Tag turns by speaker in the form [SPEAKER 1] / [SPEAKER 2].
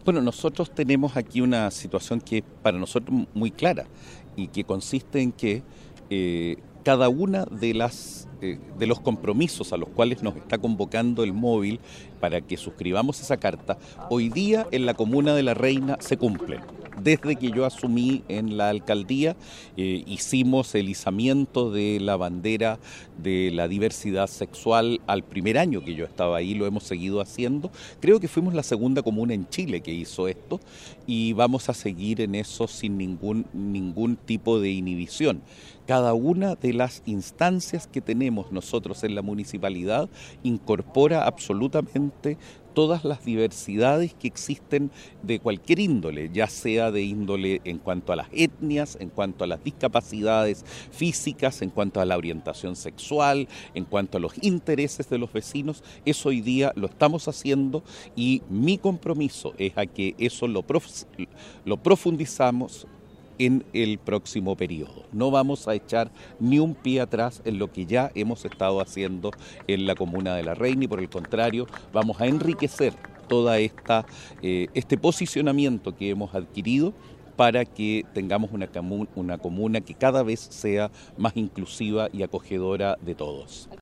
[SPEAKER 1] Bueno, nosotros tenemos aquí una situación que es para nosotros muy clara y que consiste en que cada una de los compromisos a los cuales nos está convocando el móvil para que suscribamos esa carta, hoy día en la comuna de La Reina se cumplen. Desde que yo asumí en la alcaldía, hicimos el izamiento de la bandera de la diversidad sexual al primer año que yo estaba ahí, lo hemos seguido haciendo. Creo que fuimos la segunda comuna en Chile que hizo esto y vamos a seguir en eso sin ningún tipo de inhibición. Cada una de las instancias que tenemos nosotros en la municipalidad incorpora absolutamente todas las diversidades que existen de cualquier índole, ya sea de índole en cuanto a las etnias, en cuanto a las discapacidades físicas, en cuanto a la orientación sexual, en cuanto a los intereses de los vecinos. Eso hoy día lo estamos haciendo y mi compromiso es a que eso lo profundizamos en el próximo periodo. No vamos a echar ni un pie atrás en lo que ya hemos estado haciendo en la comuna de La Reina y por el contrario vamos a enriquecer toda este posicionamiento que hemos adquirido para que tengamos una comuna que cada vez sea más inclusiva y acogedora de todos.